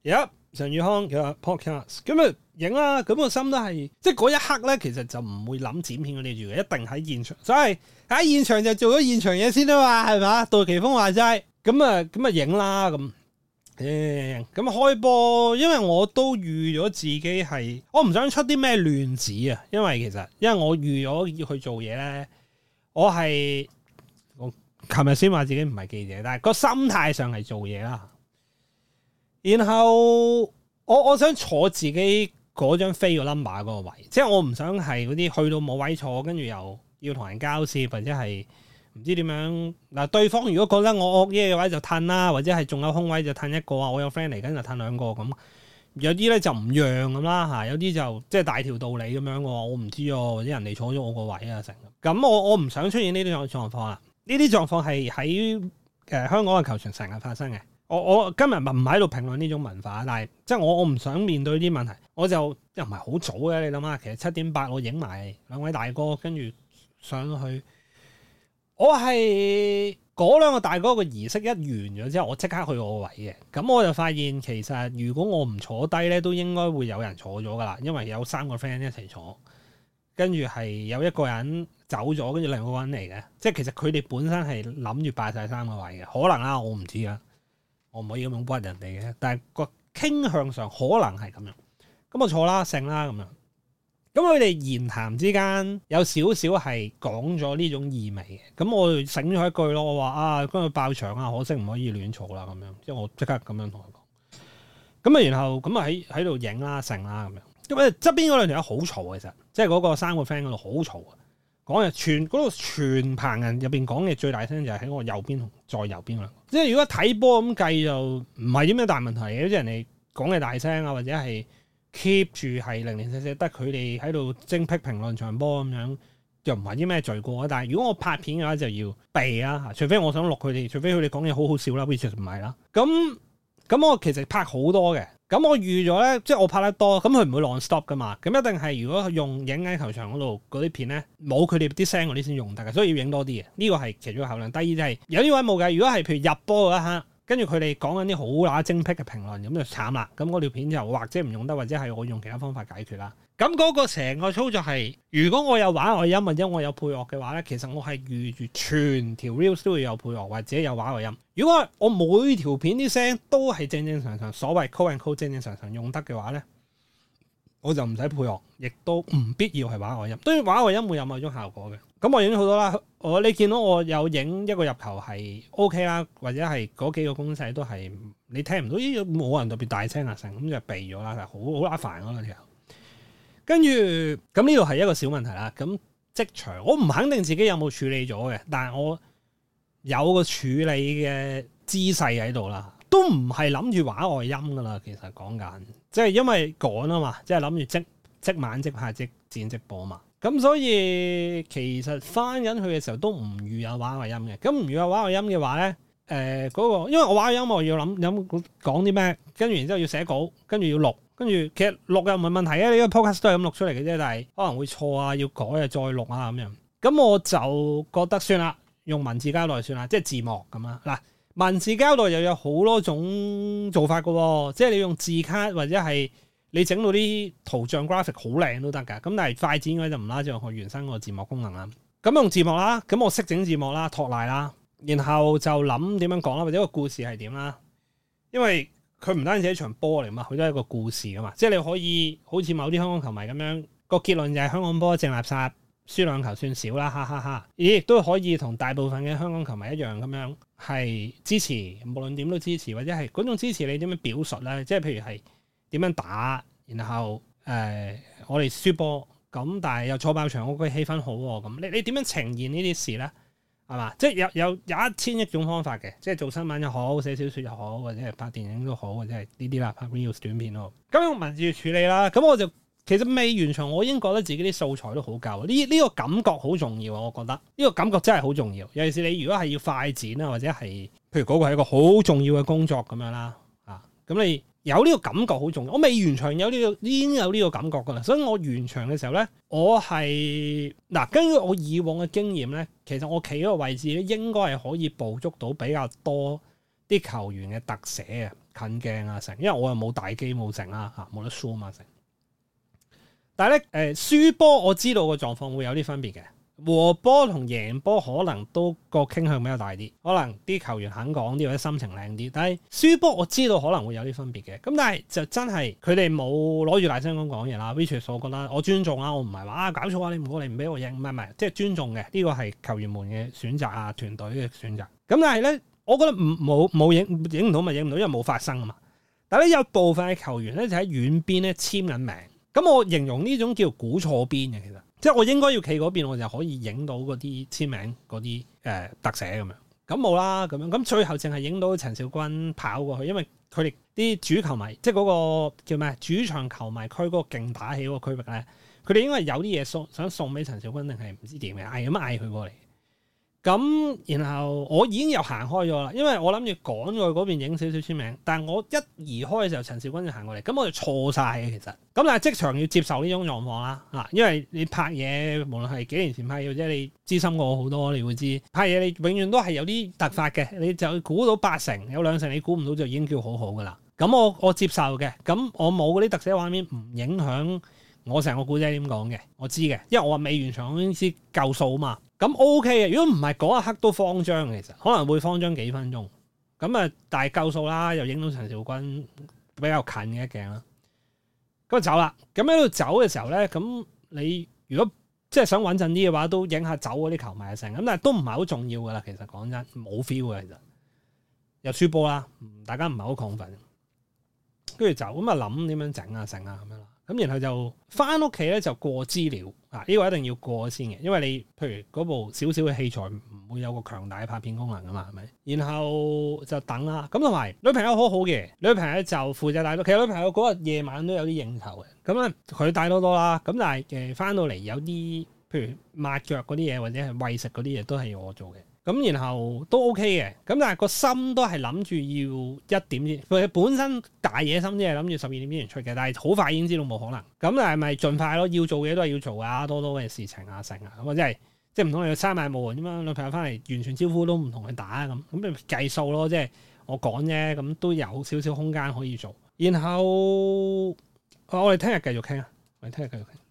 有陳宇康嘅 podcast， 咁啊影啦，咁個心都係，即係嗰一刻咧，其實就唔會諗剪片嗰啲住嘅，一定喺現場，所以喺現場就做咗現場嘢先啊嘛，係嘛？杜琪峰話齋，咁啊影啦，咁開播，因為我都預咗自己係，我唔想出啲咩亂子啊，因為我預咗要去做嘢咧，我琴日先話自己唔係記者，但係個心態上係做嘢啦。然後我想坐自己嗰張飛個 number 嗰個位，即係我唔想係嗰啲去到冇位坐，跟住又要同人交涉，或者係唔知點樣嗱。對方如果覺得我惡嘢嘅話就褪啦，或者係仲有空位就褪一個啊。我有 friend 嚟緊就褪兩個咁。有啲咧就唔讓咁啦嚇，有啲就即係大條道理咁樣嘅喎。我唔知啊，或者人哋坐咗我個位啊成咁。我唔想出現呢啲狀況啦。呢啲狀況係喺香港嘅球場成日發生嘅。我今日唔喺度評論呢種文化，但係即係我唔想面對呢啲問題，我就又唔係好早嘅。你諗下，其實7:08我影埋兩位大哥，跟住上去，我係嗰兩個大哥嘅儀式一完咗之後，我即刻去我個位嘅。咁我就發現其實如果我唔坐低咧，都應該會有人坐咗噶啦，因為有3個 friend 一齊坐，跟住係有一個人走咗，跟住另外一個人嚟嘅。即係其實佢哋本身係諗住霸晒3個位嘅，可能啦，我唔知啊。我唔可以咁樣屈人哋嘅，但係個傾向上可能係咁樣。咁我坐啦，勝啦咁樣。咁佢哋言談之間有少少係講咗呢種意味嘅。咁我醒咗一句咯，我話啊，今日爆場啊，可惜唔可以亂坐啦咁樣。即係我即刻咁樣同佢講。咁啊，然後咁啊喺度影啦，勝啦咁樣。因為側邊嗰兩條友好嘈其實，即係嗰個3個 friend 嗰度好嘈啊。講嘢嗰度全棚人入邊講嘢最大聲就係喺我右邊同再右邊啦。即係如果睇波咁計就唔係啲咩大問題嘅，即係人哋講嘢大聲啊，或者係 keep 住係零零舍舍得佢哋喺度精闢評論場波咁樣，又唔係啲咩罪過啊。但係如果我拍片嘅話就要避啦，除非我想錄佢哋，除非佢哋講嘢好好笑啦 which 唔係啦。咁我其實拍好多嘅。咁我預咗咧，即係我拍得多，咁佢唔會 long stop 噶嘛。咁一定係如果用影喺球場嗰度嗰啲片咧，冇佢哋啲聲嗰啲先用得嘅，所以要影多啲嘅。呢個係其中一個考量。第二就係有啲位冇嘅，如果係譬如入波嗰一刻，跟住佢哋講緊啲好乸精闢嘅評論，咁就慘啦。咁嗰條片就或者唔用得，或者係我用其他方法解決啦。咁嗰個成個操作係，如果我有畫外音或者我有配樂嘅話咧，其實我係預住全條 reels 都會有配樂或者有畫外音。如果我每條片啲聲都係正正常常，所謂 call and call 正正常常用得嘅話咧，我就唔使配樂，亦都唔必要係畫外音。當然畫外音會有某種效果嘅。咁我影咗好多啦，你見到我有影一個入球係 OK 啦，或者係嗰幾個攻勢都係你聽唔到，冇人特別大聲啊聲，咁就避咗啦，好麻煩嗰兩條。跟住咁呢度係一個小問題啦。咁即場我唔肯定自己有冇處理咗嘅，但係我有個處理嘅姿勢喺度啦，都唔係諗住畫外音噶啦。其實講緊即係因為趕啊嘛，即係諗住即晚即拍即剪即播嘛。咁所以其實翻緊去嘅時候都唔預有畫外音嘅。咁唔預有畫外音嘅話咧，嗰個因為我畫外音我要諗講啲咩，跟住然之後要寫稿，跟住要錄。跟住其實錄又唔係問題嘅，你個 podcast 都係咁錄出嚟嘅啫，但係可能會錯啊，要改啊，再錄啊咁樣。咁我就覺得算啦，用文字交代算啦，即係字幕咁啦。嗱，文字交代又有好多種做法㗎喎，即係你用字卡或者係你整到啲圖像 graphic 好靚都得㗎。咁但係快剪嘅就唔拉住佢原生個字幕功能啦。咁用字幕啦，咁我識整字幕啦，托賴啦，然後就諗點樣講啦，或者個故事係點啦，因為佢唔單止係一場波嚟嘛，佢都係一個故事噶嘛。即係你可以好似某啲香港球迷咁樣，個結論就係香港波正垃圾，輸2球算少啦，哈哈哈。亦都可以同大部分嘅香港球迷一樣咁樣係支持，無論點都支持，或者係嗰種支持你點樣表述咧？即係譬如係點樣打，然後我哋輸波咁，但係又坐爆場，我覺得氣氛好喎。咁你點樣呈現呢啲事咧？係嘛？即係有1000億種方法嘅，即係做新聞又好，寫小說又好，或者係拍電影都好，或者係呢啲啦，拍 reels 短片咯。咁用文字處理啦。咁我就其實未完場，我已經覺得自己啲素材都好夠。呢個感覺好重要，我覺得呢個感覺真係好重要。尤其是你如果係要快剪啊，或者係譬如嗰個係一個好重要嘅工作咁樣啦，咁你有呢個感覺好重要。我未完場已經有呢個感覺噶啦，所以我完場嘅時候咧，我係根據我以往嘅經驗咧，其實我企嗰個位置咧，應該係可以捕捉到比較多啲球員嘅特寫啊。 近鏡啊成，因為我又冇大機冇成啦嚇，冇得 zoom 啊成。但係咧輸波我知道個狀況會有啲分別嘅，和波同贏波可能都個傾向比較大啲，可能啲球員肯講啲或者心情靚啲。但係輸波我知道可能會有啲分別嘅，咁但係就真係佢哋冇攞住大聲講嘢啦。which 我覺得我尊重啦，我唔係話搞錯啊，你唔過嚟唔俾我贏，唔係即係尊重嘅，呢個係球員們嘅選擇啊，團隊嘅選擇。咁但係咧，我覺得冇影唔到咪影唔到，因為冇發生啊嘛。但係咧有部分嘅球員咧就喺遠邊咧簽緊名。咁我形容呢種叫估錯邊嘅，其實即係我應該要企嗰邊，我就可以影到嗰啲簽名嗰啲特寫咁樣。咁冇啦，咁樣咁最後淨係影到陳肇鈞跑過去，因為佢哋啲主球迷，即係嗰個叫咩主場球迷區嗰個勁打起嗰個區域咧，佢哋應該係有啲嘢想送俾陳肇鈞，定係唔知點嘅，嗌佢過嚟。咁然後我已經又行開咗啦，因為我諗住趕過去嗰邊影少少簽名，但係我一移開嘅時候，陳肇鈞就行過嚟，咁我就錯晒嘅其實。咁但係即場要接受呢種狀況啦，因為你拍嘢，無論係幾年前拍嘢，或者你資深過我好多，你會知拍嘢你永遠都係有啲突發嘅，你就估到80%，有2成你估唔到就已經叫好好噶啦。咁我接受嘅，咁我冇嗰啲特寫畫面，唔影響我成個故仔點講嘅，我知嘅，因為我話未完場我已經知夠數啊嘛。咁 OK 嘅，如果唔係嗰一刻都慌張，其實可能會慌張幾分鐘。咁啊，但係夠數啦，又影到陳肇鈞比較近嘅一鏡啦。咁就走啦。咁喺度走嘅時候咧，咁你如果即係想穩陣啲嘅話，都影下走嗰啲球迷嘅聲。咁但係都唔係好重要噶啦，其實講真冇 feel 嘅，其實又輸波啦，大家唔係好亢奮。跟住就咁啊諗點樣整啊成啊咁樣啦。咁然後就翻屋企咧就過資料啊，呢個一定要過先嘅，因為你譬如嗰部少少嘅器材唔會有個強大嘅拍片功能噶嘛，係咪？然後就等啦。咁同埋女朋友好好嘅，女朋友就負責帶多。其實女朋友嗰日夜晚都有啲應酬嘅，咁咧佢帶多啦。咁但係翻到嚟有啲譬如抹腳嗰啲嘢或者係餵食嗰啲嘢都係要我做嘅。咁然後都 OK 嘅，咁但係個心都係諗住要1點先，佢本身大野心啲係諗住12點之前出嘅，但係好快已經知道冇可能。咁但係咪盡快咯？要做嘅都係要做啊，多嘅事情啊，成啊，咁即係唔通你閂埋門咁樣，女朋友翻嚟完全招呼都唔同佢打咁咪計數咯，即係我講啫，咁都有少少空間可以做。然後我哋聽日繼續傾啊，我哋聽日繼續傾。